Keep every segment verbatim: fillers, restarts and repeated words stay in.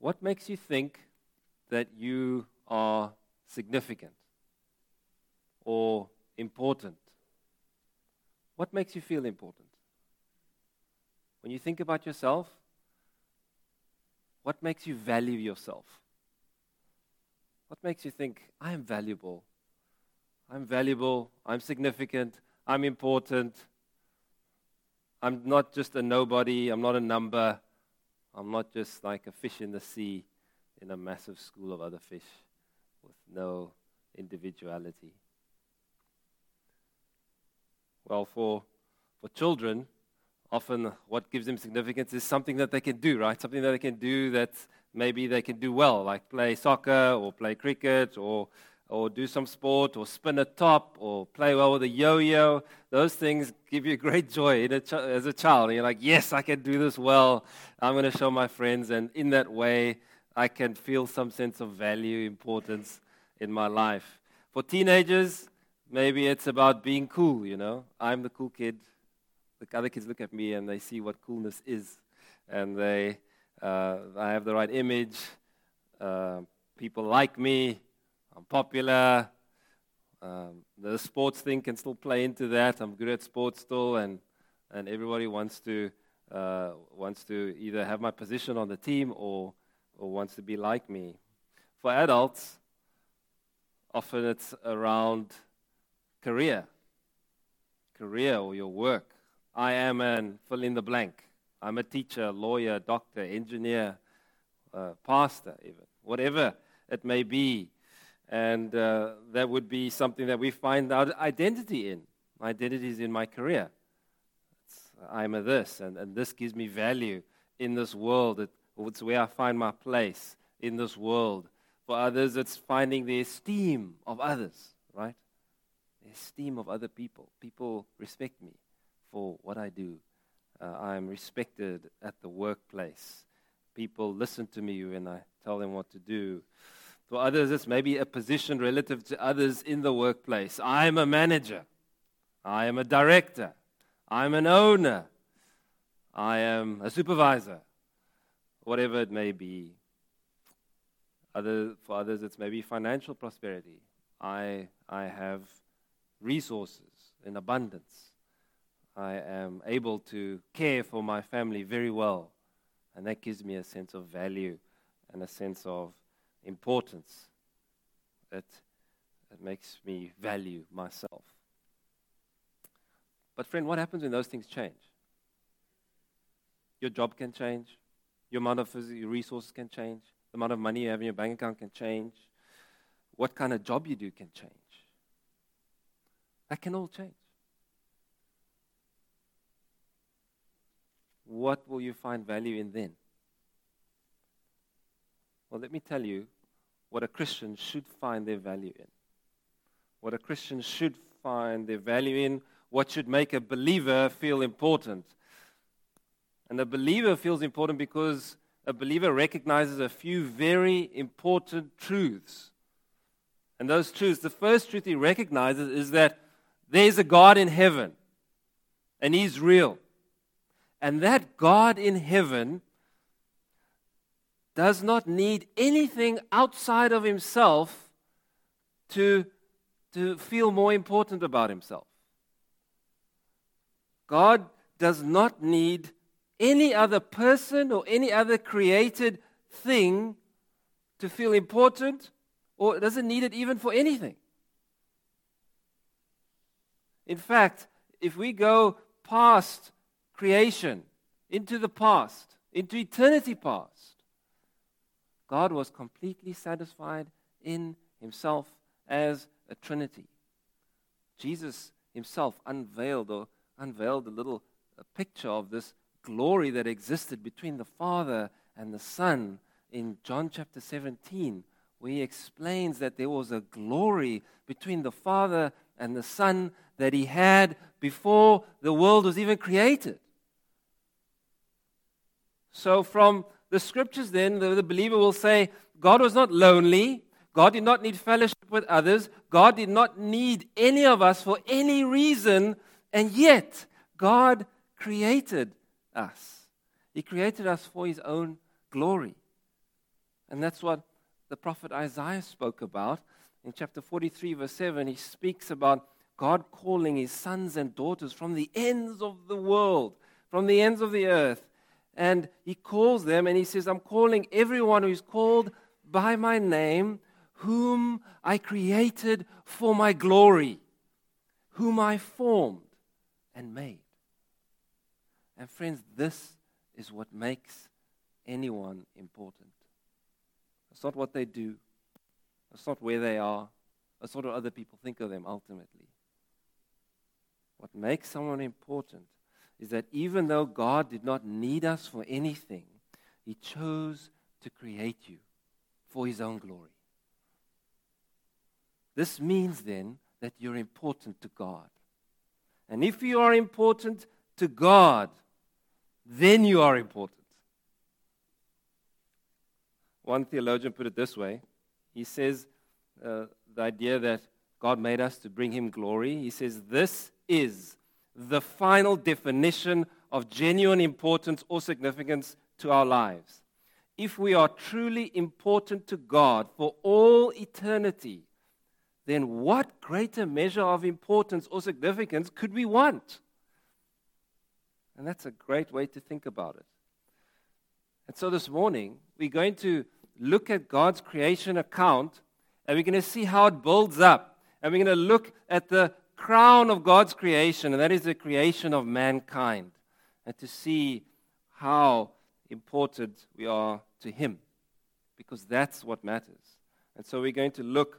What makes you think that you are significant or important? What makes you feel important? When you think about yourself, what makes you value yourself? What makes you think, I am valuable? I'm valuable, I'm significant, I'm important. I'm not just a nobody, I'm not a number. I'm not just like a fish in the sea in a massive school of other fish with no individuality. Well, for for children, often what gives them significance is something that they can do, right? Something that they can do that maybe they can do well, like play soccer or play cricket or or do some sport or spin a top or play well with a yo-yo. Those things give you great joy in a ch- as a child. And you're like, yes, I can do this well. I'm going to show my friends. And in that way, I can feel some sense of value, importance in my life. For teenagers, maybe it's about being cool, you know. I'm the cool kid. The other kids look at me and they see what coolness is. And they, uh, I have the right image. Uh, people like me. I'm popular. Um, the sports thing can still play into that. I'm good at sports still, and and everybody wants to uh, wants to either have my position on the team or or wants to be like me. For adults, often it's around career, career or your work. I am an fill in the blank. I'm a teacher, lawyer, doctor, engineer, uh, pastor, even whatever it may be. And uh, that would be something that we find our identity in. My identity is in my career. It's, I'm a this, and, and this gives me value in this world. It, it's where I find my place in this world. For others, it's finding the esteem of others, right? The esteem of other people. People respect me for what I do. Uh, I'm respected at the workplace. People listen to me when I tell them what to do. For others, it's maybe a position relative to others in the workplace. I'm a manager. I am a director. I'm an owner. I am a supervisor. Whatever it may be. Other, for others, it's maybe financial prosperity. I, I have resources in abundance. I am able to care for my family very well. And that gives me a sense of value and a sense of importance. It, it makes me value myself. But friend, what happens when those things change? Your job can change. Your amount of physical resources can change. The amount of money you have in your bank account can change. What kind of job you do can change. That can all change. What will you find value in then? Well, let me tell you what a Christian should find their value in. What a Christian should find their value in, what should make a believer feel important. And a believer feels important because a believer recognizes a few very important truths. And those truths, the first truth he recognizes is that there's a God in heaven, and He's real. And that God in heaven does not need anything outside of Himself to, to feel more important about Himself. God does not need any other person or any other created thing to feel important, or doesn't need it even for anything. In fact, if we go past creation, into the past, into eternity past, God was completely satisfied in Himself as a Trinity. Jesus Himself unveiled or unveiled a little a picture of this glory that existed between the Father and the Son in John chapter seventeen, where He explains that there was a glory between the Father and the Son that He had before the world was even created. So from the scriptures then, the, the believer will say, God was not lonely. God did not need fellowship with others. God did not need any of us for any reason. And yet, God created us. He created us for His own glory. And that's what the prophet Isaiah spoke about. In chapter forty-three, verse seven, he speaks about God calling his sons and daughters from the ends of the world, from the ends of the earth. And he calls them and he says, I'm calling everyone who is called by my name, whom I created for my glory, whom I formed and made. And friends, this is what makes anyone important. It's not what they do. It's not where they are. It's not what other people think of them ultimately. What makes someone important is that even though God did not need us for anything, he chose to create you for his own glory. This means then that you're important to God. And if you are important to God, then you are important. One theologian put it this way. He says uh, the idea that God made us to bring him glory. He says this is the final definition of genuine importance or significance to our lives. If we are truly important to God for all eternity, then what greater measure of importance or significance could we want? And that's a great way to think about it. And so this morning, we're going to look at God's creation account, and we're going to see how it builds up. And we're going to look at the crown of God's creation, and that is the creation of mankind, and to see how important we are to him, because that's what matters. And so we're going to look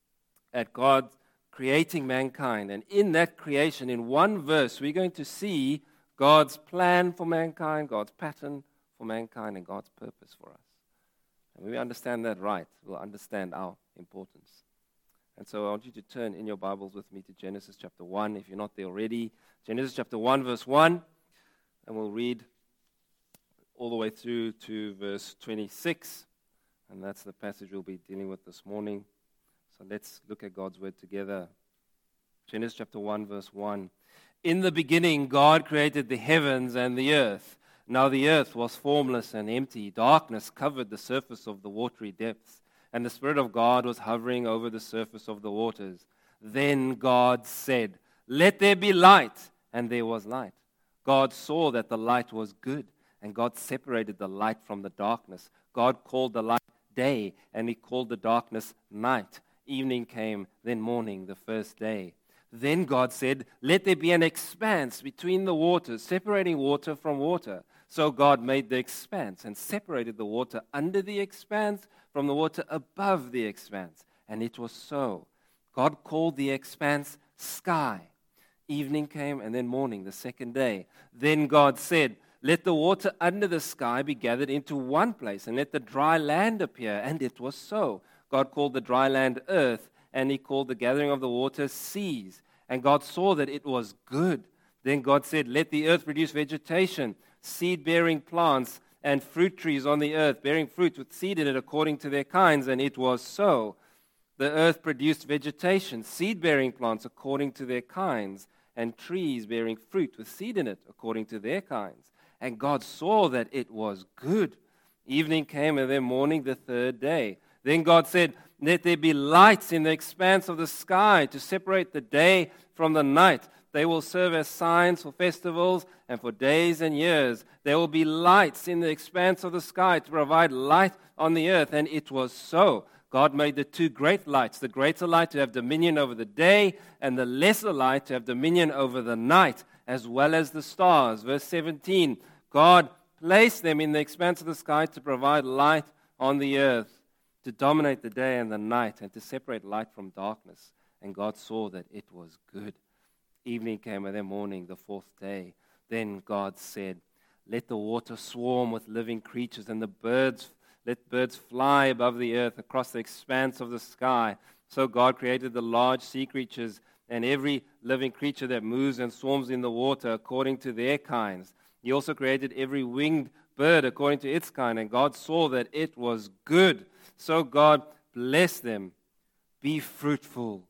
at God creating mankind, and in that creation, in one verse, we're going to see God's plan for mankind, God's pattern for mankind, and God's purpose for us. And when we understand that right, we'll understand our importance. And so I want you to turn in your Bibles with me to Genesis chapter one, if you're not there already. Genesis chapter one, verse one, and we'll read all the way through to verse twenty-six, and that's the passage we'll be dealing with this morning. So let's look at God's word together. Genesis chapter one, verse one. In the beginning, God created the heavens and the earth. Now the earth was formless and empty. Darkness covered the surface of the watery depths, and the Spirit of God was hovering over the surface of the waters. Then God said, "Let there be light," and there was light. God saw that the light was good, and God separated the light from the darkness. God called the light day, and he called the darkness night. Evening came, then morning, the first day. Then God said, "Let there be an expanse between the waters, separating water from water." So God made the expanse and separated the water under the expanse from the water above the expanse. And it was so. God called the expanse sky. Evening came, and then morning, the second day. Then God said, "Let the water under the sky be gathered into one place, and let the dry land appear." And it was so. God called the dry land earth, and he called the gathering of the waters seas. And God saw that it was good. Then God said, "Let the earth produce vegetation, seed-bearing plants, and fruit trees on the earth, bearing fruit with seed in it according to their kinds." And it was so. The earth produced vegetation, seed-bearing plants according to their kinds, and trees bearing fruit with seed in it according to their kinds. And God saw that it was good. Evening came, and then morning, the third day. Then God said, "Let there be lights in the expanse of the sky to separate the day from the night. They will serve as signs for festivals and for days and years. There will be lights in the expanse of the sky to provide light on the earth." And it was so. God made the two great lights, the greater light to have dominion over the day, and the lesser light to have dominion over the night, as well as the stars. Verse seventeen, God placed them in the expanse of the sky to provide light on the earth, to dominate the day and the night, and to separate light from darkness. And God saw that it was good. Evening came, and then morning, the fourth day. Then God said, "Let the water swarm with living creatures, and the birds, let birds fly above the earth across the expanse of the sky." So God created the large sea creatures and every living creature that moves and swarms in the water according to their kinds. He also created every winged bird according to its kind, and God saw that it was good. So God blessed them. "Be fruitful,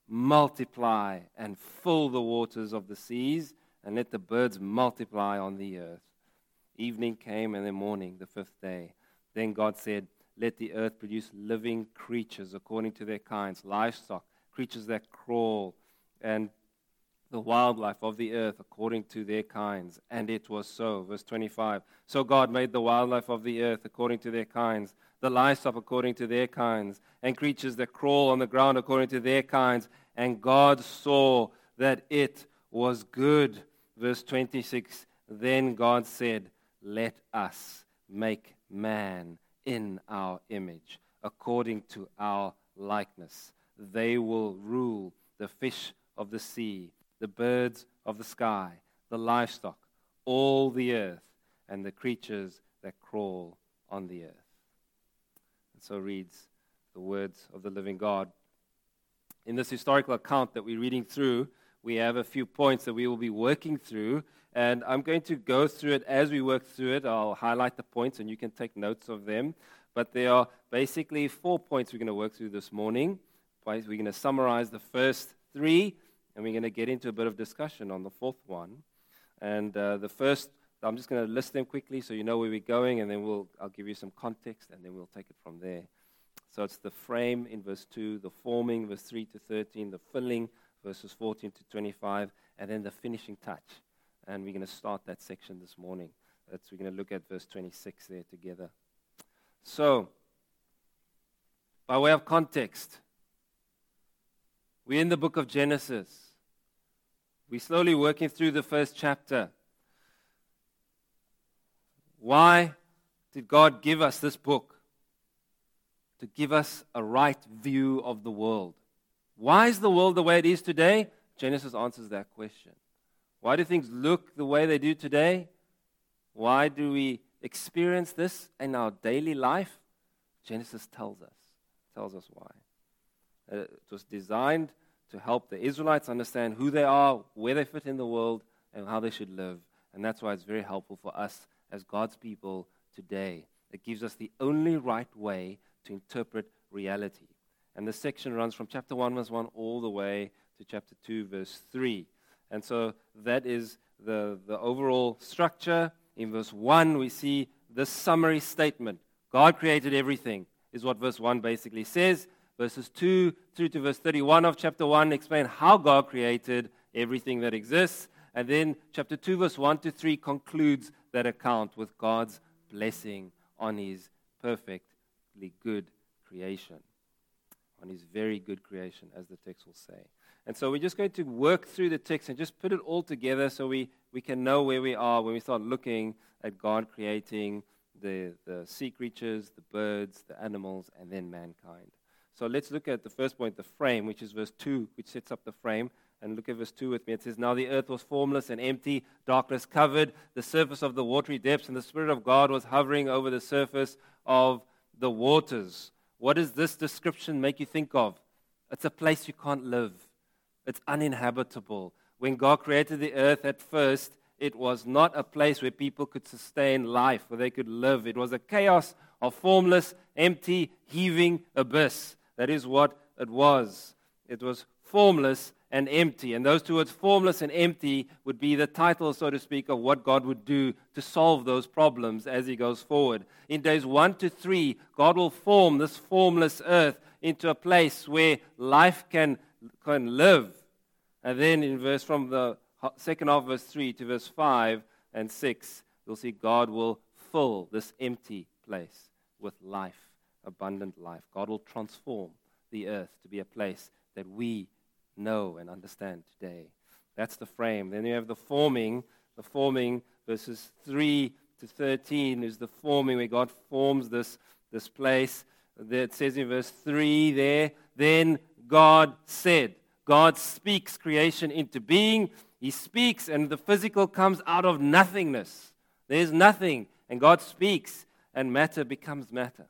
multiply, and fill the waters of the seas, and let the birds multiply on the earth." Evening came, and then morning, the fifth day. Then God said, let the earth produce living creatures according to their kinds, livestock, creatures that crawl, and the wildlife of the earth according to their kinds. And it was so. Verse twenty-five. So God made the wildlife of the earth according to their kinds, the livestock according to their kinds, and creatures that crawl on the ground according to their kinds. And God saw that it was good. Verse twenty-six. Then God said, let us make man in our image, according to our likeness. They will rule the fish of the sea, the birds of the sky, the livestock, all the earth, and the creatures that crawl on the earth. And so reads the words of the living God. In this historical account that we're reading through, we have a few points that we will be working through, and I'm going to go through it as we work through it. I'll highlight the points, and you can take notes of them. But there are basically four points we're going to work through this morning. We're going to summarize the first three, and we're going to get into a bit of discussion on the fourth one. And uh, the first, I'm just going to list them quickly so you know where we're going, and then we'll I'll give you some context, and then we'll take it from there. So it's the frame in verse two, the forming, verse three to thirteen, the filling, verses fourteen to twenty-five, and then the finishing touch. And we're going to start that section this morning. That's, we're going to look at verse twenty-six there together. So, by way of context, we're in the book of Genesis. We're slowly working through the first chapter. Why did God give us this book? To give us a right view of the world. Why is the world the way it is today? Genesis answers that question. Why do things look the way they do today? Why do we experience this in our daily life? Genesis tells us. Tells us why. Uh, it was designed to help the Israelites understand who they are, where they fit in the world, and how they should live. And that's why it's very helpful for us as God's people today. It gives us the only right way to interpret reality. And this section runs from chapter one, verse one, all the way to chapter two, verse three. And so that is the, the overall structure. In verse one, we see this summary statement. God created everything, is what verse one basically says. Verses two through to verse thirty-one of chapter one explain how God created everything that exists. And then chapter two, verse one to three concludes that account with God's blessing on his perfectly good creation. On his very good creation, as the text will say. And so we're just going to work through the text and just put it all together so we, we can know where we are when we start looking at God creating the, the sea creatures, the birds, the animals, and then mankind. So let's look at the first point, the frame, which is verse two, which sets up the frame. And look at verse two with me. It says, now the earth was formless and empty, darkness covered the surface of the watery depths, and the Spirit of God was hovering over the surface of the waters. What does this description make you think of? It's a place you can't live. It's uninhabitable. When God created the earth at first, it was not a place where people could sustain life, where they could live. It was a chaos of formless, empty, heaving abyss. That is what it was. It was formless and empty. And those two words, formless and empty, would be the title, so to speak, of what God would do to solve those problems as he goes forward. In days one to three, God will form this formless earth into a place where life can, can live. And then in verse from the second half of verse three to verse five and six, you'll see God will fill this empty place with life, abundant life. God will transform the earth to be a place that we know and understand today. That's the frame. Then you have the forming. The forming, verses three to thirteen, is the forming where God forms this, this place. It says in verse three there, then God said. God speaks creation into being. He speaks, and the physical comes out of nothingness. There's nothing, and God speaks, and matter becomes matter.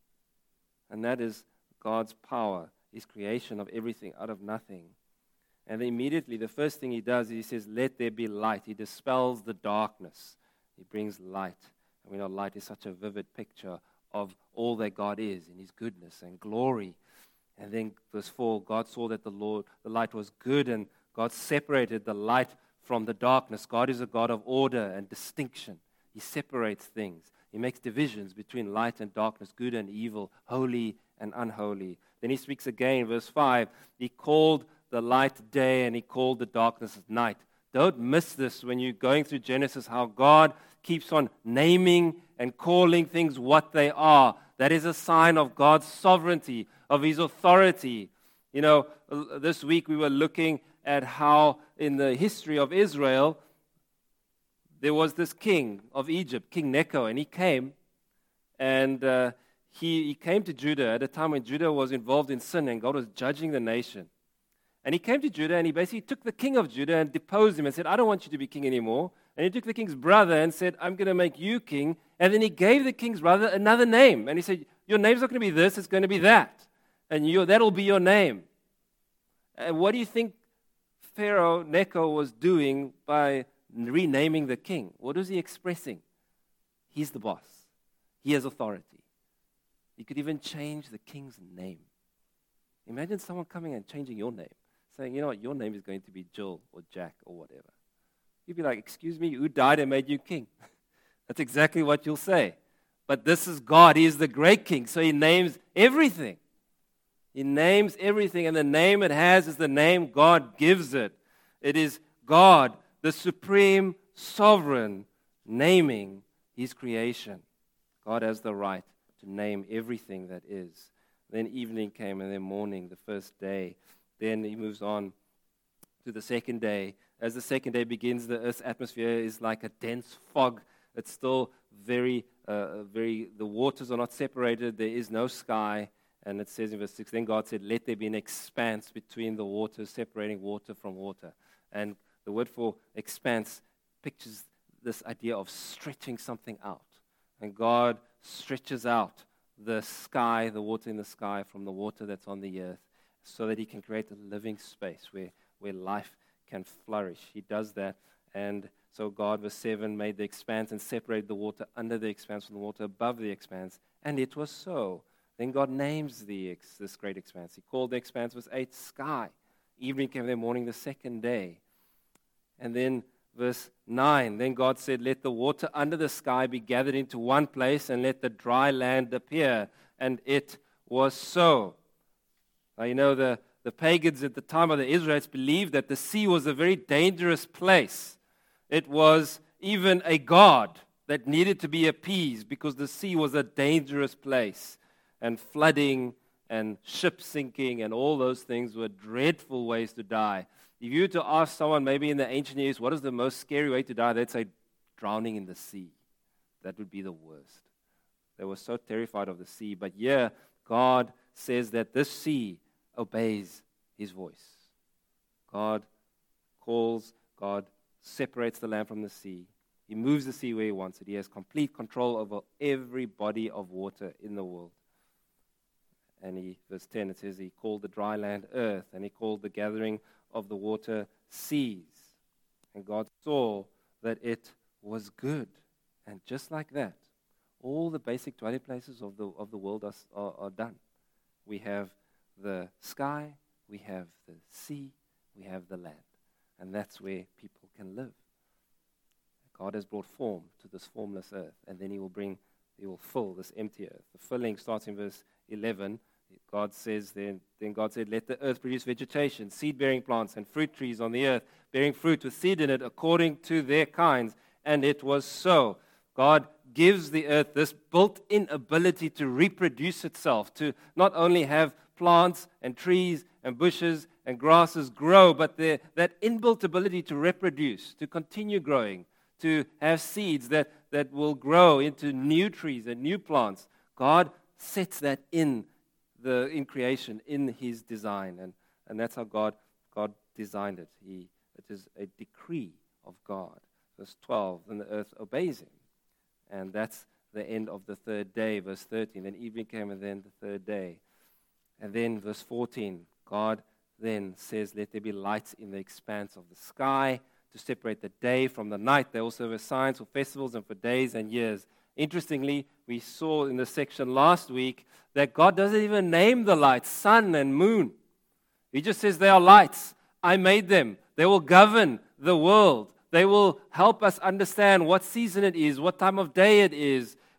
And that is God's power, his creation of everything out of nothing. And immediately, the first thing he does is he says, let there be light. He dispels the darkness. He brings light. And we know light is such a vivid picture of all that God is in his goodness and glory. And then verse four, God saw that the Lord, the light was good, and God separated the light from the darkness. God is a God of order and distinction. He separates things. He makes divisions between light and darkness, good and evil, holy and unholy. Then he speaks again, verse five. He called the light day and he called the darkness night. Don't miss this when you're going through Genesis, how God keeps on naming and calling things what they are. That is a sign of God's sovereignty, of His authority. You know, this week we were looking at how in the history of Israel, there was this king of Egypt, King Necho, and he came, and uh, he, he came to Judah at a time when Judah was involved in sin and God was judging the nation. And he came to Judah and he basically took the king of Judah and deposed him and said, I don't want you to be king anymore. And he took the king's brother and said, I'm going to make you king. And then he gave the king's brother another name. And he said, your name's not going to be this, it's going to be that. And you, that'll be your name. And what do you think Pharaoh Necho was doing by renaming the king? What was he expressing? He's the boss. He has authority. He could even change the king's name. Imagine someone coming and changing your name, saying, you know what, your name is going to be Jill or Jack or whatever. You'd be like, excuse me, who died and made you king? That's exactly what you'll say. But this is God. He is the great king, so he names everything. He names everything, and the name it has is the name God gives it. It is God, the supreme sovereign, naming his creation. God has the right to name everything that is. Then evening came, and then morning, the first day. Then he moves on to the second day. As the second day begins, the earth's atmosphere is like a dense fog. It's still very, uh, very, the waters are not separated. There is no sky. And it says in verse six, then God said, let there be an expanse between the waters, separating water from water. And the word for expanse pictures this idea of stretching something out. And God stretches out the sky, the water in the sky, from the water that's on the earth, so that he can create a living space where, where life can flourish. He does that. And so God, verse seven, made the expanse and separated the water under the expanse from the water above the expanse. And it was so. Then God names the ex, this great expanse. He called the expanse, verse eight, sky. Evening came there, morning, the second day. And then verse nine, then God said, let the water under the sky be gathered into one place, and let the dry land appear. And it was so. Now, you know, the, the pagans at the time of the Israelites believed that the sea was a very dangerous place. It was even a god that needed to be appeased because the sea was a dangerous place. And flooding and ship sinking and all those things were dreadful ways to die. If you were to ask someone maybe in the ancient years, what is the most scary way to die, they'd say drowning in the sea. That would be the worst. They were so terrified of the sea. But yeah, God says that this sea obeys his voice. God calls, God separates the land from the sea. He moves the sea where he wants it. He has complete control over every body of water in the world. And he, verse ten, it says he called the dry land earth, and he called the gathering of the water seas. And God saw that it was good. And just like that, all the basic dwelling places of the of the world are, are, are done. We have the sky, we have the sea, we have the land. And that's where people can live. God has brought form to this formless earth, and then he will bring, he will fill this empty earth. The filling starts in verse eleven. God says, then, then God said, let the earth produce vegetation, seed-bearing plants, and fruit trees on the earth, bearing fruit with seed in it according to their kinds. And it was so. God gives the earth this built-in ability to reproduce itself, to not only have plants and trees and bushes and grasses grow, but the, that inbuilt ability to reproduce, to continue growing, to have seeds that, that will grow into new trees and new plants. God sets that in the in creation, in his design. And, and that's how God, God designed it. He, it is a decree of God. Verse twelve, and the earth obeys him. And that's the end of the third day. Verse thirteen, then evening came, and then the third day. And then verse fourteen, God then says, let there be lights in the expanse of the sky to separate the day from the night. They also have signs for festivals and for days and years. Interestingly, we saw in the section last week that God doesn't even name the lights, sun and moon. He just says they are lights. I made them. They will govern the world. They will help us understand what season it is, what time of day it is.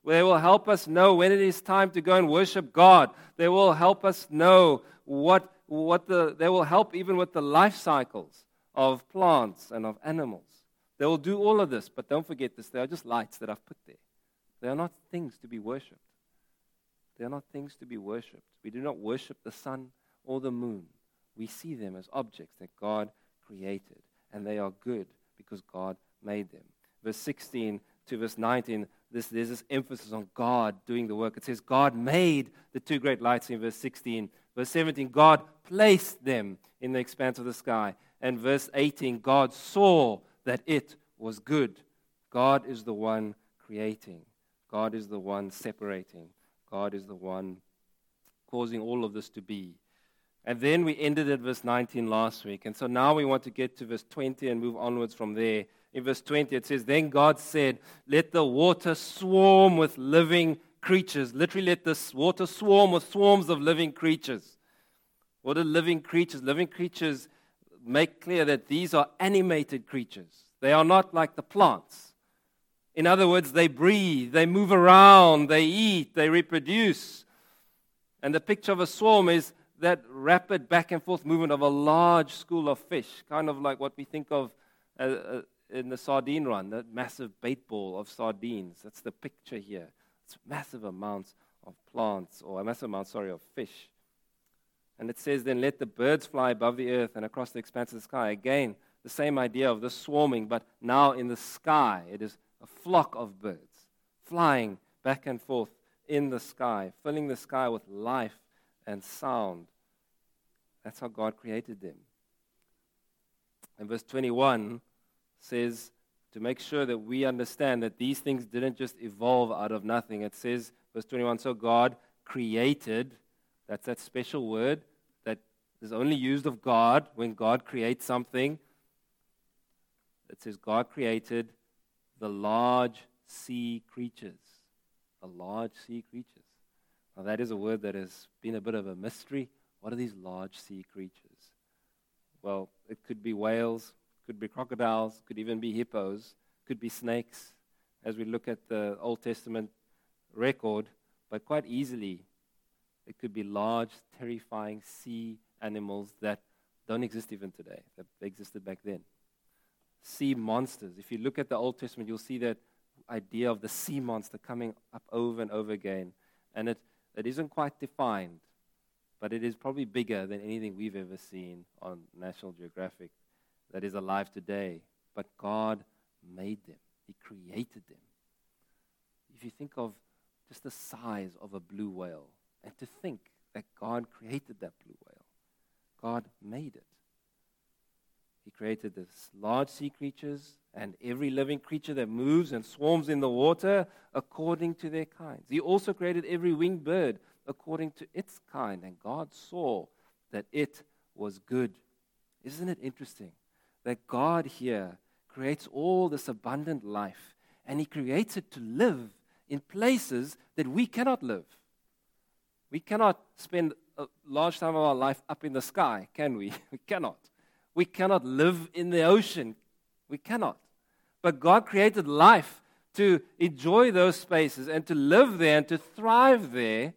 They will help us know when it is time to go and worship God. They will help us know what, what the, they will help even with the life cycles of plants and of animals. They will do all of this, but don't forget this. They are just lights that I've put there. They are not things to be worshipped. They are not things to be worshipped. We do not worship the sun or the moon. We see them as objects that God created, and they are good because God made them. Verse sixteen to verse nineteen, this, there's this emphasis on God doing the work. It says God made the two great lights in verse sixteen. Verse seventeen, God placed them in the expanse of the sky. And verse eighteen, God saw that it was good. God is the one creating. God is the one separating. God is the one causing all of this to be. And then we ended at verse nineteen last week. And so now we want to get to verse twenty and move onwards from there. In verse twenty, it says, then God said, let the water swarm with living creatures. Literally, let the water swarm with swarms of living creatures. What are living creatures? Living creatures make clear that these are animated creatures. They are not like the plants. In other words, they breathe, they move around, they eat, they reproduce. And the picture of a swarm is that rapid back and forth movement of a large school of fish, kind of like what we think of uh, uh, in the sardine run, that massive bait ball of sardines. That's the picture here. It's massive amounts of plants, or a massive amount, sorry, of fish. And it says, then let the birds fly above the earth and across the expanse of the sky. Again, the same idea of the swarming, but now in the sky. It is a flock of birds flying back and forth in the sky, filling the sky with life and sound. That's how God created them. And verse twenty-one says, to make sure that we understand that these things didn't just evolve out of nothing. It says, verse twenty-one, so God created. That's that special word that is only used of God when God creates something. It says God created the large sea creatures. The large sea creatures. Now that is a word that has been a bit of a mystery. What are these large sea creatures? Well, it could be whales, could be crocodiles, could even be hippos, could be snakes, as we look at the Old Testament record, but quite easily it could be large, terrifying sea animals that don't exist even today, that existed back then. Sea monsters. If you look at the Old Testament, you'll see that idea of the sea monster coming up over and over again. And it, it isn't quite defined, but it is probably bigger than anything we've ever seen on National Geographic that is alive today. But God made them. He created them. If you think of just the size of a blue whale, and to think that God created that blue whale, God made it. He created this large sea creatures and every living creature that moves and swarms in the water according to their kinds. He also created every winged bird according to its kind, and God saw that it was good. Isn't it interesting that God here creates all this abundant life, and He creates it to live in places that we cannot live? We cannot spend a large time of our life up in the sky, can we? We cannot. We cannot live in the ocean. We cannot. But God created life to enjoy those spaces and to live there and to thrive there,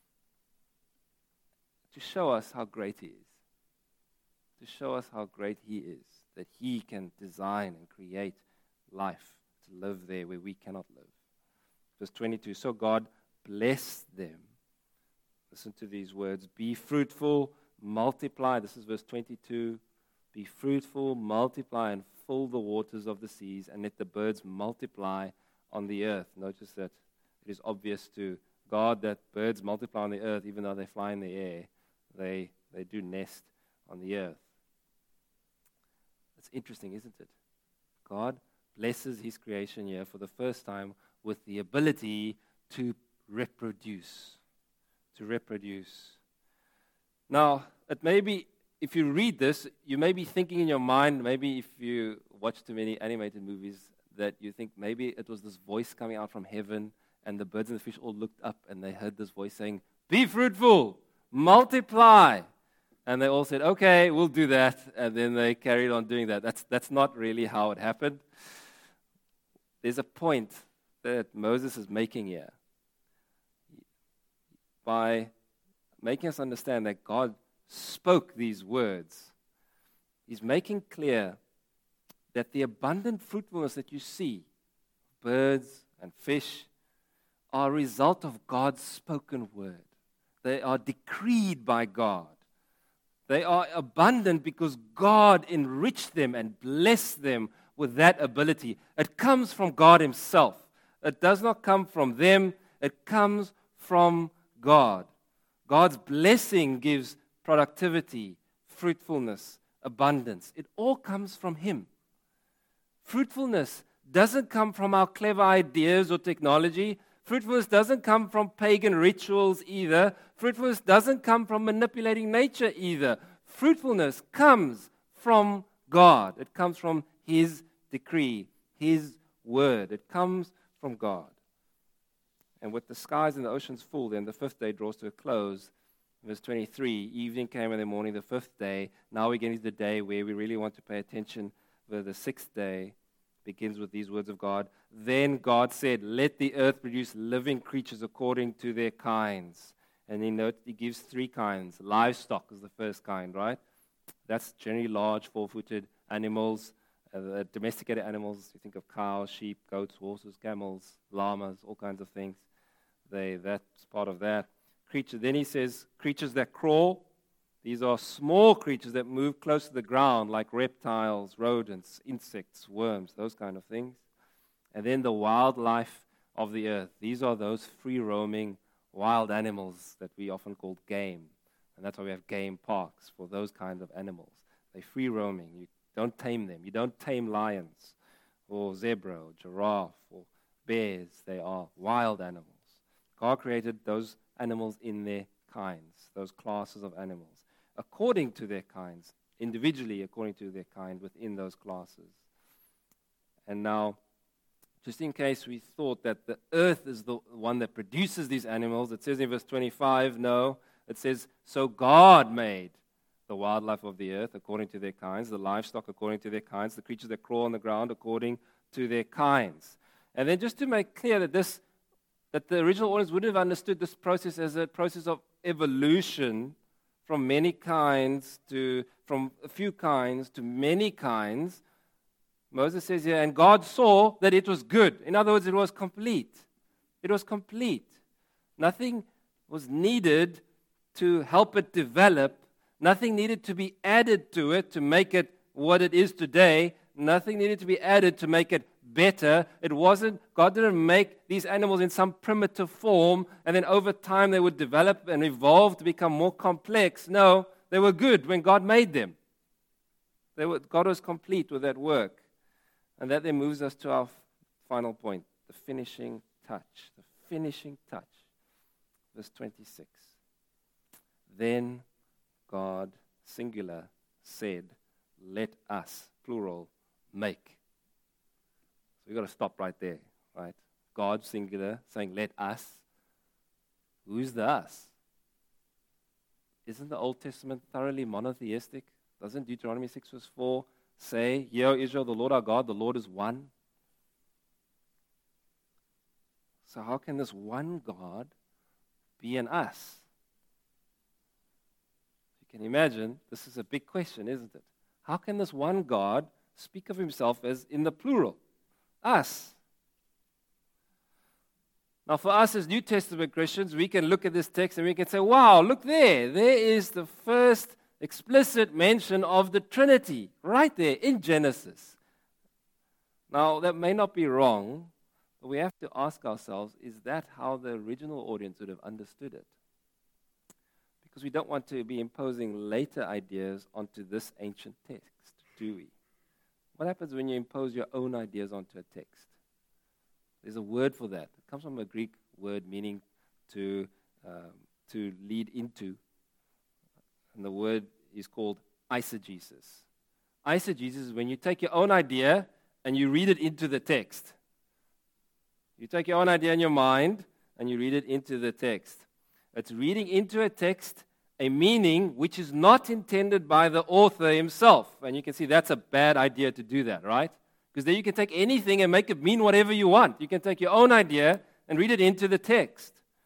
to show us how great He is. To show us how great He is, that He can design and create life to live there where we cannot live. Verse twenty-two, so God blessed them. Listen to these words. Be fruitful, multiply. This is verse twenty-two. Be fruitful, multiply, and fill the waters of the seas, and let the birds multiply on the earth. Notice that it is obvious to God that birds multiply on the earth, even though they fly in the air. They, they do nest on the earth. It's interesting, isn't it? God blesses His creation here for the first time with the ability to reproduce. To reproduce. Now, it may be, if you read this, you may be thinking in your mind, maybe if you watch too many animated movies, that you think maybe it was this voice coming out from heaven, and the birds and the fish all looked up, and they heard this voice saying, be fruitful, multiply. And they all said, okay, we'll do that. And then they carried on doing that. That's, that's not really how it happened. There's a point that Moses is making here. by making us understand that God spoke these words. He's making clear that the abundant fruitfulness that you see, birds and fish, are a result of God's spoken word. They are decreed by God. They are abundant because God enriched them and blessed them with that ability. It comes from God Himself. It does not come from them. It comes from God. God's blessing gives productivity, fruitfulness, abundance. It all comes from Him. Fruitfulness doesn't come from our clever ideas or technology. Fruitfulness doesn't come from pagan rituals either. Fruitfulness doesn't come from manipulating nature either. Fruitfulness comes from God. It comes from His decree, His word. It comes from God. And with the skies and the oceans full, then the fifth day draws to a close. Verse twenty-three, evening came and the morning, the fifth day. Now we're getting to the day where we really want to pay attention. Where the sixth day begins with these words of God. Then God said, let the earth produce living creatures according to their kinds. And he note he gives three kinds. Livestock is the first kind, right? That's generally large, four-footed animals, uh, domesticated animals. You think of cows, sheep, goats, horses, camels, llamas, all kinds of things. They that's part of that. Creature. Then he says, creatures that crawl. These are small creatures that move close to the ground, like reptiles, rodents, insects, worms, those kind of things. And then the wildlife of the earth. These are those free-roaming wild animals that we often call game. And that's why we have game parks for those kinds of animals. They're free-roaming. You don't tame them. You don't tame lions or zebra or giraffe or bears. They are wild animals. God created those animals in their kinds, those classes of animals, according to their kinds, individually according to their kind within those classes. And now, just in case we thought that the earth is the one that produces these animals, it says in verse twenty-five, no, it says, so God made the wildlife of the earth according to their kinds, the livestock according to their kinds, the creatures that crawl on the ground according to their kinds. And then just to make clear that this, that the original audience would have understood this process as a process of evolution from many kinds to, from a few kinds to many kinds. Moses says here, and God saw that it was good. In other words, it was complete. It was complete. Nothing was needed to help it develop. Nothing needed to be added to it to make it what it is today. Nothing needed to be added to make it better. It wasn't, God didn't make these animals in some primitive form and then over time they would develop and evolve to become more complex. No, they were good when God made them. They were, God was complete with that work. And that then moves us to our final point, the finishing touch. The finishing touch. Verse twenty-six. Then God, singular, said, let us, plural, make. So we've got to stop right there, right? God, singular, saying, let us. Who's the us? Isn't the Old Testament thoroughly monotheistic? Doesn't Deuteronomy six verse four say, Hear, O Israel, the Lord our God, the Lord is one? So how can this one God be an us? You can imagine, this is a big question, isn't it? How can this one God speak of himself as in the plural? Us. Now, for us as New Testament Christians, we can look at this text and we can say, wow, look there. There is the first explicit mention of the Trinity right there in Genesis. Now, that may not be wrong, but we have to ask ourselves, is that how the original audience would have understood it? Because we don't want to be imposing later ideas onto this ancient text, do we? What happens when you impose your own ideas onto a text? There's a word for that. It comes from a Greek word meaning to um, to lead into. And the word is called eisegesis. Eisegesis is when you take your own idea and you read it into the text. You take your own idea in your mind and you read it into the text. It's reading into a text a meaning which is not intended by the author himself. And you can see that's a bad idea to do that, right? Because then you can take anything and make it mean whatever you want. You can take your own idea and read it into the text.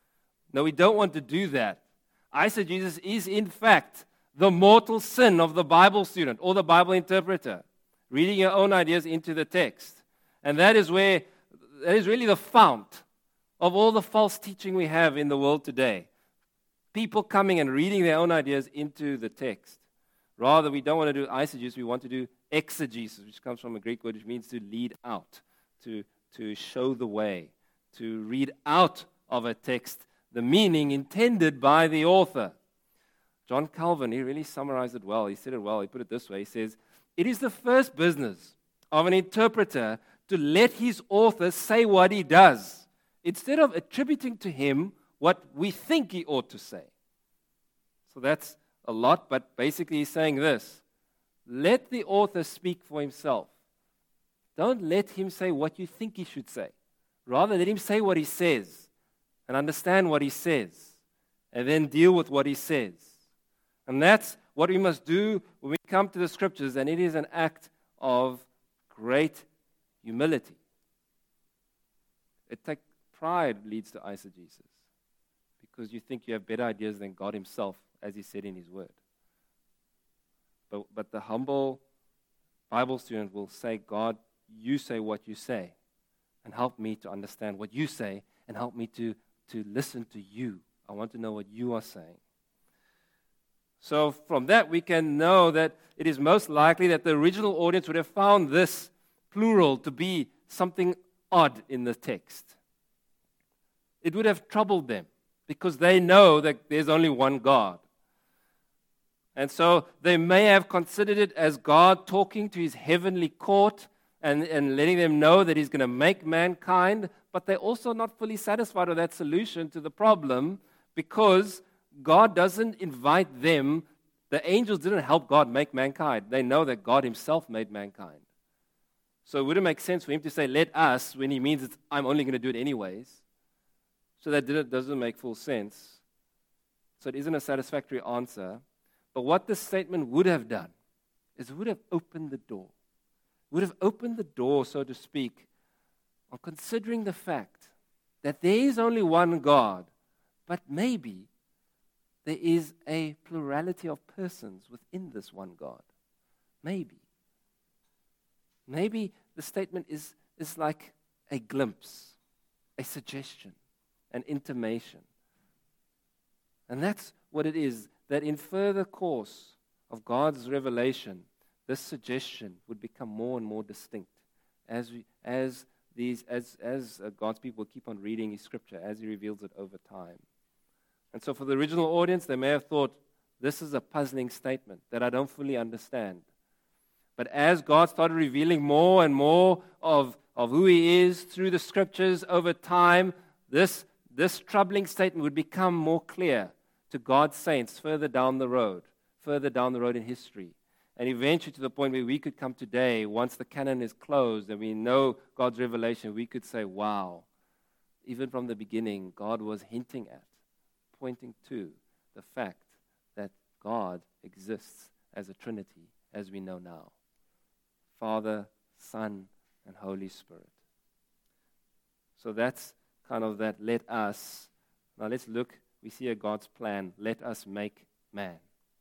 No, we don't want to do that. Eisegesis is, in fact, the mortal sin of the Bible student or the Bible interpreter, reading your own ideas into the text. And that is where, that is really the fount of all the false teaching we have in the world today. People coming and reading their own ideas into the text. Rather, we don't want to do eisegesis, we want to do exegesis, which comes from a Greek word which means to lead out, to, to show the way, to read out of a text the meaning intended by the author. John Calvin, he really summarized it well. He said it well. He put it this way. He says, it is the first business of an interpreter to let his author say what he does, instead of attributing to him what we think he ought to say. So that's a lot, but basically he's saying this. Let the author speak for himself. Don't let him say what you think he should say. Rather, let him say what he says and understand what he says and then deal with what he says. And that's what we must do when we come to the Scriptures, and it is an act of great humility. It take, pride leads to eisegesis because you think you have better ideas than God himself, as he said in his word. But, but the humble Bible student will say, God, you say what you say, and help me to understand what you say, and help me to, to listen to you. I want to know what you are saying. So from that, we can know that it is most likely that the original audience would have found this plural to be something odd in the text. It would have troubled them because they know that there's only one God. And so they may have considered it as God talking to his heavenly court and, and letting them know that he's going to make mankind, but they're also not fully satisfied with that solution to the problem because God doesn't invite them. The angels didn't help God make mankind. They know that God himself made mankind. So it wouldn't make sense for him to say, let us, when he means it's, I'm only going to do it anyways. So that doesn't make full sense. So it isn't a satisfactory answer. But what this statement would have done is it would have opened the door. It would have opened the door, so to speak, on considering the fact that there is only one God, but maybe there is a plurality of persons within this one God. Maybe. Maybe the statement is, is like a glimpse, a suggestion, an intimation. And that's what it is, that in further course of God's revelation, this suggestion would become more and more distinct as we, as these, as as uh, God's people keep on reading his scripture, as he reveals it over time. And so for the original audience, they may have thought, this is a puzzling statement that I don't fully understand. But as God started revealing more and more of, of who he is through the scriptures over time, this, this troubling statement would become more clear to God's saints further down the road, further down the road in history. And eventually to the point where we could come today, once the canon is closed and we know God's revelation, we could say, wow, even from the beginning, God was hinting at, pointing to the fact that God exists as a Trinity, as we know now. Father, Son, and Holy Spirit. So that's kind of that let us. Now let's look. We see a God's plan. Let us make man.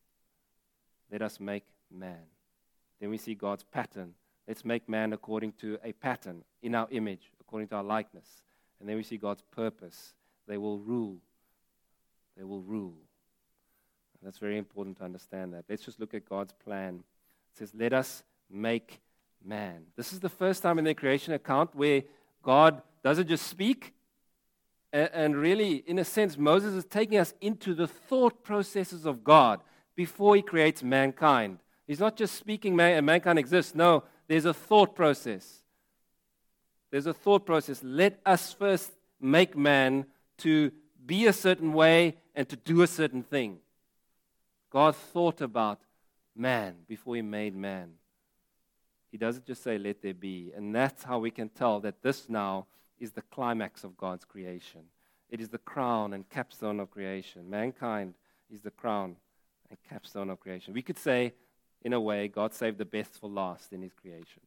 Let us make man. Then we see God's pattern. Let's make man according to a pattern, in our image, according to our likeness. And then we see God's purpose. They will rule. They will rule. And that's very important to understand that. Let's just look at God's plan. It says, let us make man. This is the first time in the creation account where God doesn't just speak, and, and really, in a sense, Moses is taking us into the thought processes of God before he creates mankind. He's not just speaking man, and mankind exists. No, there's a thought process. There's a thought process. Let us first make man to be a certain way and to do a certain thing. God thought about man before he made man. He doesn't just say, let there be. And that's how we can tell that this now is the climax of God's creation. It is the crown and capstone of creation. Mankind is the crown and capstone of creation. We could say, in a way, God saved the best for last in his creation.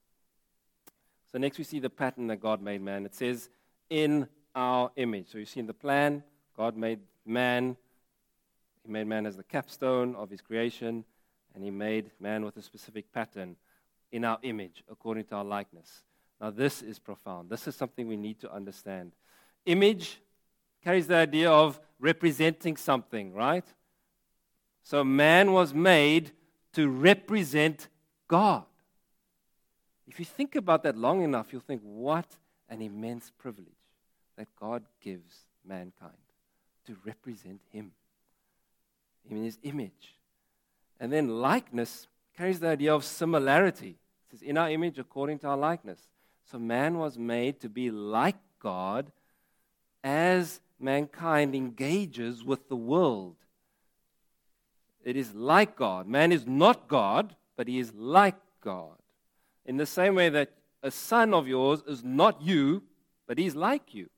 So next we see the pattern that God made man. It says, in our image. So you see in the plan, God made man. He made man as the capstone of his creation, and he made man with a specific pattern in our image, according to our likeness. Now, this is profound. This is something we need to understand. Image carries the idea of representing something, right? So man was made to represent God. If you think about that long enough, you'll think, what an immense privilege that God gives mankind to represent him in his image. And then likeness carries the idea of similarity. It says, in our image, according to our likeness. So man was made to be like God as mankind engages with the world. It is like God. Man is not God, but he is like God. In the same way that a son of yours is not you, but he's like you.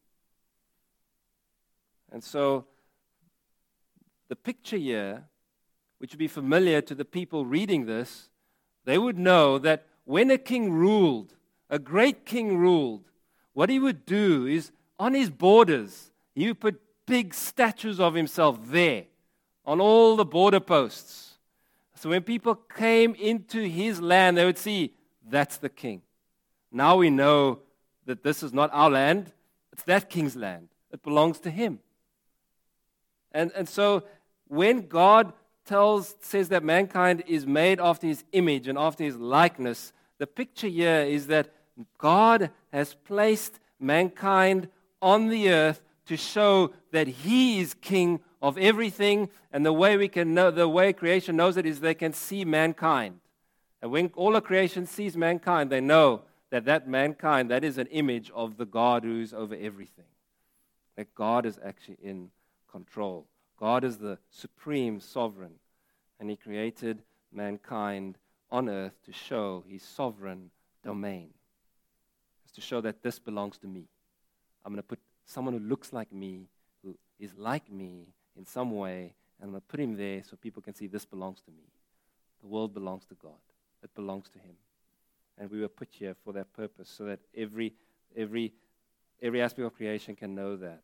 And so the picture here, which would be familiar to the people reading this, they would know that when a king ruled, a great king ruled, what he would do is on his borders, he would put big statues of himself there on all the border posts. So when people came into his land, they would see, that's the king. Now we know that this is not our land, it's that king's land. It belongs to him. And, and so when God tells, says that mankind is made after his image and after his likeness, the picture here is that God has placed mankind on the earth to show that he is king of everything, and the way we can know, the way creation knows it is they can see mankind. And when all of creation sees mankind, they know that that mankind, that is an image of the God who's over everything. That God is actually in control. God is the supreme sovereign, and he created mankind on earth to show his sovereign domain. It's to show that this belongs to me. I'm going to put someone who looks like me, who is like me in some way, and I'm going to put him there so people can see this belongs to me. The world belongs to God. It belongs to him. And we were put here for that purpose, so that every every every aspect of creation can know that.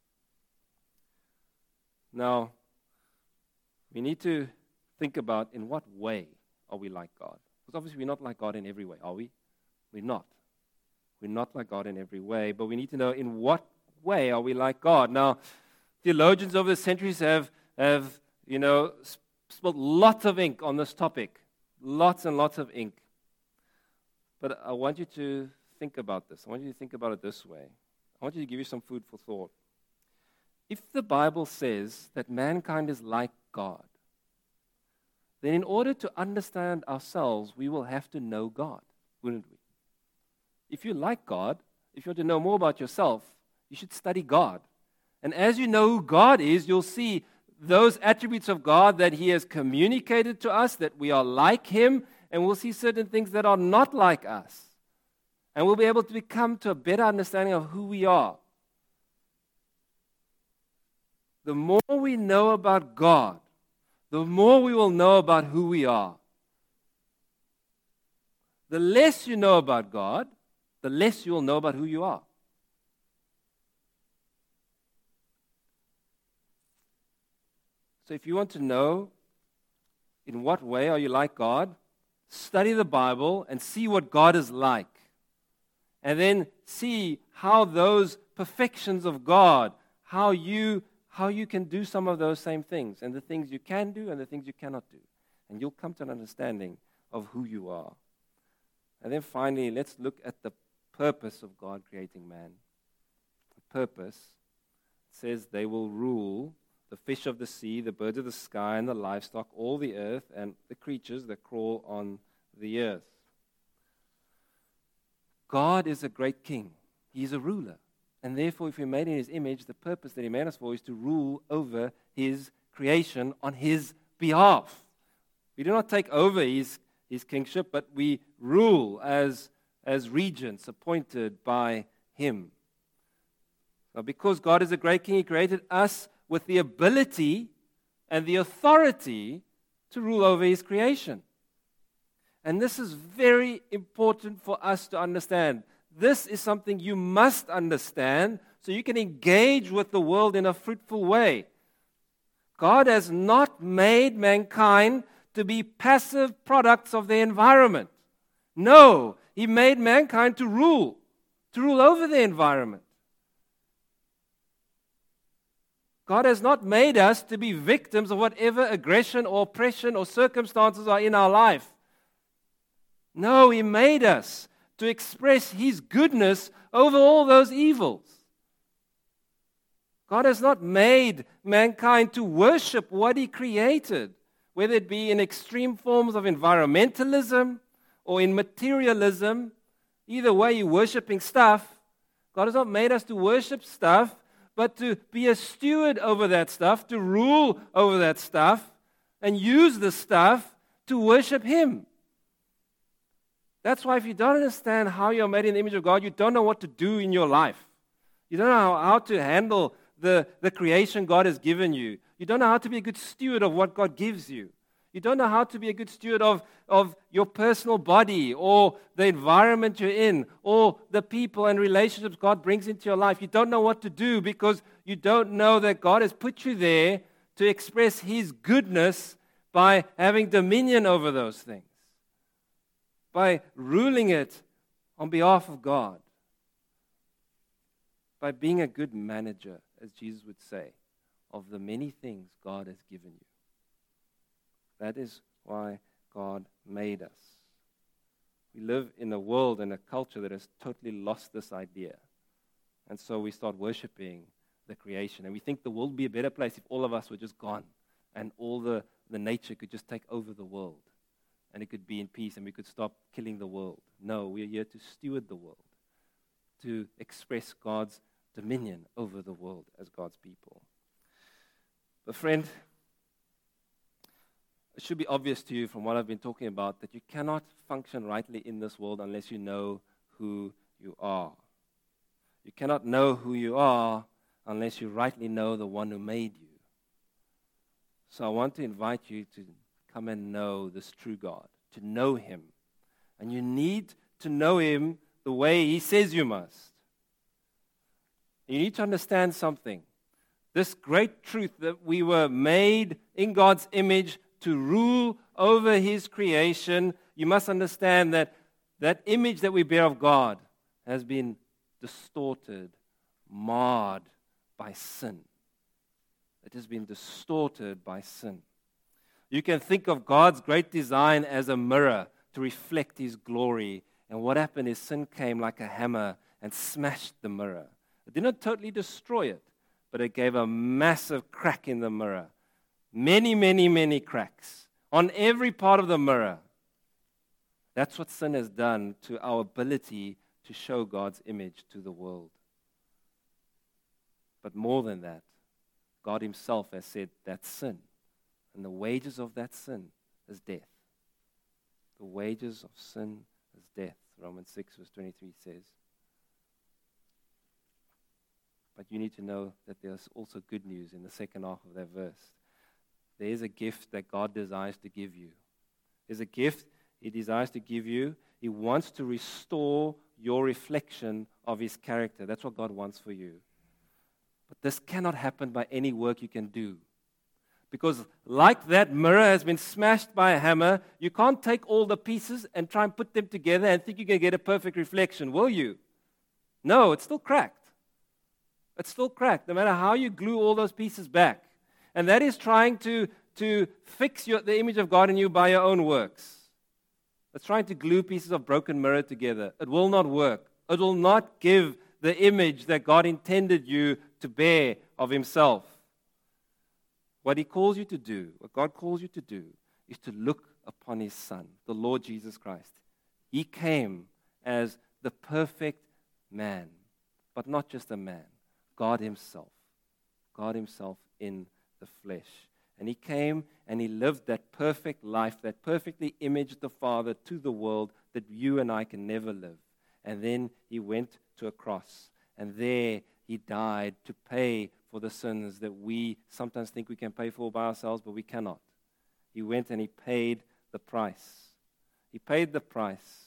Now, we need to think about in what way are we like God? Because obviously we're not like God in every way, are we? We're not. We're not like God in every way, but we need to know in what way are we like God. Now, theologians over the centuries have, have you know, spilled lots of ink on this topic. Lots and lots of ink. But I want you to think about this. I want you to think about it this way. I want you to give you some food for thought. If the Bible says that mankind is like God, then in order to understand ourselves, we will have to know God, wouldn't we? If you like God, if you want to know more about yourself, you should study God. And as you know who God is, you'll see those attributes of God that he has communicated to us, that we are like him, and we'll see certain things that are not like us. And we'll be able to become to a better understanding of who we are. The more we know about God, the more we will know about who we are. The less you know about God, the less you will know about who you are. So if you want to know in what way are you like God, study the Bible and see what God is like. And then see how those perfections of God, how you how you can do some of those same things, and the things you can do and the things you cannot do. And you'll come to an understanding of who you are. And then finally, let's look at the purpose of God creating man. The purpose says they will rule the fish of the sea, the birds of the sky, and the livestock, all the earth, and the creatures that crawl on the earth. God is a great king. He is a ruler. And therefore, if we're made in his image, the purpose that he made us for is to rule over his creation on his behalf. We do not take over his, his kingship, but we rule as, as regents appointed by him. Now, because God is a great king, he created us with the ability and the authority to rule over his creation. And this is very important for us to understand. this is something you must understand so you can engage with the world in a fruitful way. God has not made mankind to be passive products of the environment. No, He made mankind to rule, to rule over the environment. God has not made us to be victims of whatever aggression or oppression or circumstances are in our life. No, He made us to express His goodness over all those evils. God has not made mankind to worship what He created, whether it be in extreme forms of environmentalism or in materialism. Either way, you're worshiping stuff. God has not made us to worship stuff, but to be a steward over that stuff, to rule over that stuff, and use the stuff to worship Him. That's why if you don't understand how you're made in the image of God, you don't know what to do in your life. You don't know how, how to handle the, the creation God has given you. You don't know how to be a good steward of what God gives you. You don't know how to be a good steward of, of your personal body or the environment you're in or the people and relationships God brings into your life. You don't know what to do because you don't know that God has put you there to express His goodness by having dominion over those things, by ruling it on behalf of God, by being a good manager, as Jesus would say, of the many things God has given you. That is why God made us. We live in a world and a culture that has totally lost this idea. And so we start worshiping the creation. And we think the world would be a better place if all of us were just gone and all the, the nature could just take over the world. And it could be in peace and we could stop killing the world. No, we're here to steward the world, to express God's dominion over the world as God's people. But friend, it should be obvious to you from what I've been talking about that you cannot function rightly in this world unless you know who you are. You cannot know who you are unless you rightly know the one who made you. So I want to invite you to come and know this true God, to know Him. And you need to know Him the way He says you must. You need to understand something. This great truth that we were made in God's image to rule over His creation, you must understand that that image that we bear of God has been distorted, marred by sin. It has been distorted by sin. You can think of God's great design as a mirror to reflect His glory. And what happened is sin came like a hammer and smashed the mirror. It did not totally destroy it, but it gave a massive crack in the mirror. Many, many, many cracks on every part of the mirror. That's what sin has done to our ability to show God's image to the world. But more than that, God Himself has said that's sin. And the wages of that sin is death. The wages of sin is death. Romans six verse twenty-three says. But you need to know that there's also good news in the second half of that verse. There is a gift that God desires to give you. There's a gift He desires to give you. He wants to restore your reflection of His character. That's what God wants for you. But this cannot happen by any work you can do. Because like that mirror has been smashed by a hammer, you can't take all the pieces and try and put them together and think you can get a perfect reflection, will you? No, it's still cracked. It's still cracked, no matter how you glue all those pieces back. And that is trying to, to fix your, the image of God in you by your own works. It's trying to glue pieces of broken mirror together. It will not work. It will not give the image that God intended you to bear of Himself. What He calls you to do, what God calls you to do, is to look upon His Son, the Lord Jesus Christ. He came as the perfect man, but not just a man, God Himself. God Himself in the flesh. And He came and He lived that perfect life, that perfectly imaged the Father to the world that you and I can never live. And then He went to a cross, and there He died to pay for the sins that we sometimes think we can pay for by ourselves, but we cannot. He went and He paid the price. He paid the price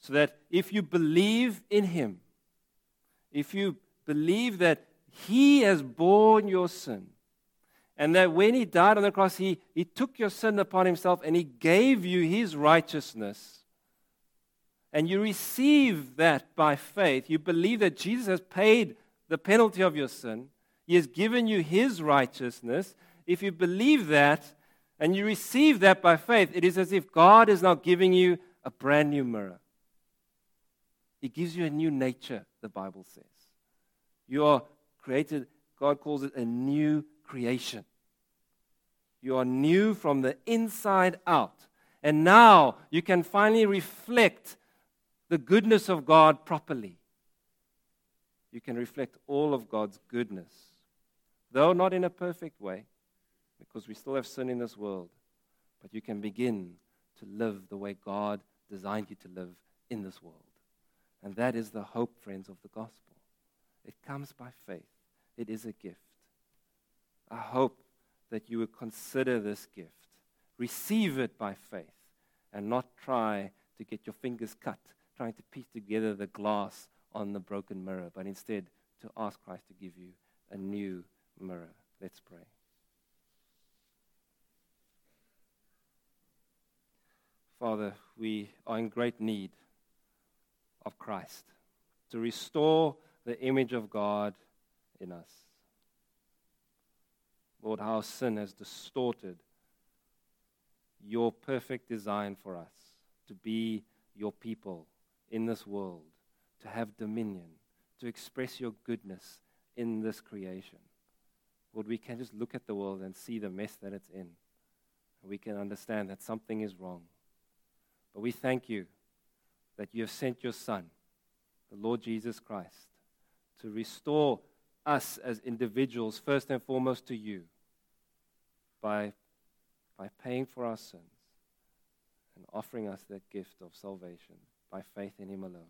So that if you believe in him, if you believe that he has borne your sin, and that when he died on the cross, he, he took your sin upon himself and he gave you his righteousness, and you receive that by faith, you believe that Jesus has paid the penalty of your sin, he has given you his righteousness. If you believe that and you receive that by faith, it is as if God is now giving you a brand new mirror. He gives you a new nature, the Bible says. You are created, God calls it a new creation. You are new from the inside out. And now you can finally reflect the goodness of God properly. You can reflect all of God's goodness, though not in a perfect way, because we still have sin in this world. But you can begin to live the way God designed you to live in this world. And that is the hope, friends, of the gospel. It comes by faith. It is a gift. I hope that you would consider this gift, receive it by faith, and not try to get your fingers cut, trying to piece together the glass on the broken mirror, but instead to ask Christ to give you a new mirror. Let's pray. Father, we are in great need of Christ to restore the image of God in us. Lord, how sin has distorted your perfect design for us to be your people in this world, to have dominion, to express your goodness in this creation. Lord, we can just look at the world and see the mess that it's in. We can understand that something is wrong. But we thank you that you have sent your Son, the Lord Jesus Christ, to restore us as individuals, first and foremost to you, by, by paying for our sins and offering us that gift of salvation by faith in him alone.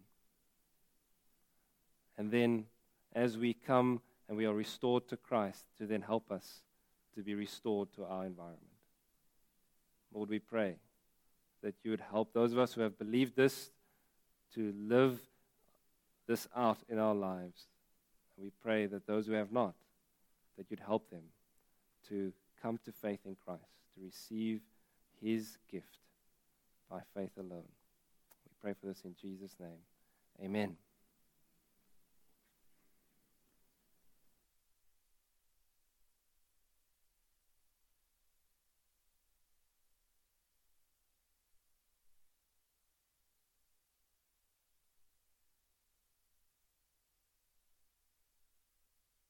And then as we come and we are restored to Christ, to then help us to be restored to our environment. Lord, we pray that you would help those of us who have believed this to live this out in our lives. And we pray that those who have not, that you'd help them to come to faith in Christ, to receive his gift by faith alone. We pray for this in Jesus' name. Amen.